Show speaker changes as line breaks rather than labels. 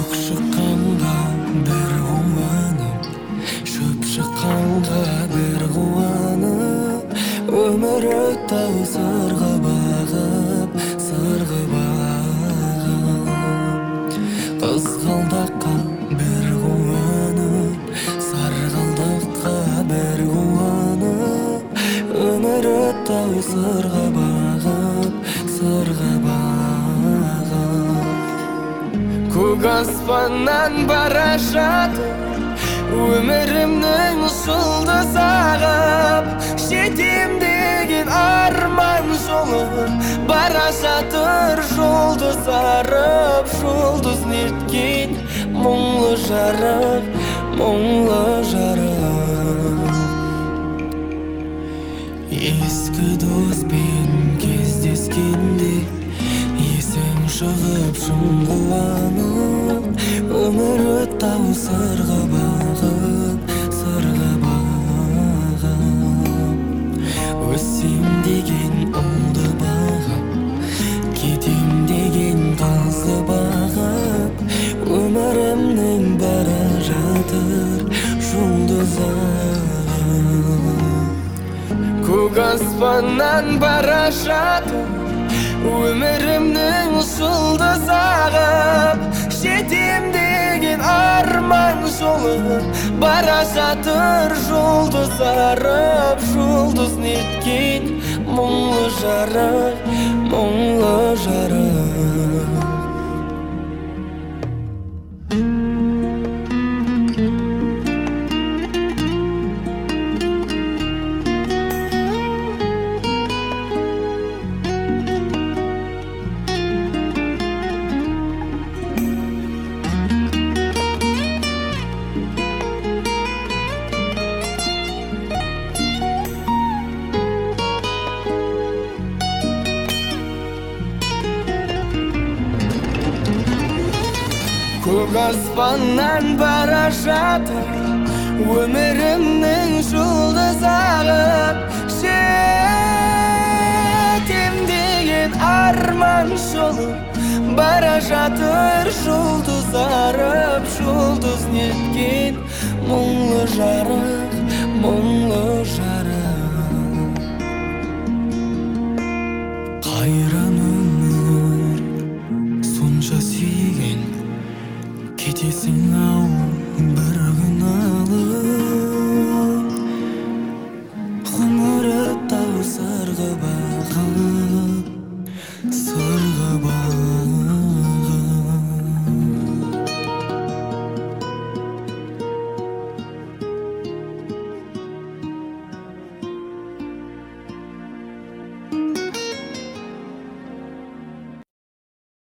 шыққанға бір қуанып, шөп шыққанға бір қуанып, өмір өтті-ау сырға бағып, сырға бағып. Қызғалдаққа бір қуанып, сарғалдаққа бір қуанып, өмір өтті-ау сырға бағып, сырға бағып. Көк аспаннан бара жатыр өмірімнің жұлдыз ағып, жетем деген арман жолы бара жатыр жұлдыз арып, жұлдыз неткен мұңлы жарық, мұңлы жарық. Ескі доспен кездескенде есім шығып шын қуанып, өмір өтті-ау сырға бағып, сырға бағып. Өссем деген ұлды бағып, кетем деген қызды бағып, өмірімнің бара жатыр жұлдыз ағып. Көк аспаннан бара жатыр өмірімнің жұлдыз ағып, жетем деген арман жолы бара жатыр жұлдыз арып, жұлдыз неткен мұңлы жарық, мұңлы жарық. Көк аспаннан бара жатыр өмірімнің жұлдыз ағып, жетем деген арман жолы бара жатыр жұлдыз арып, жұлдыз неткен мұңлы жарық, мұңлы жарық. Қайран өмір сонша сүйген, кетесің-ау бір күні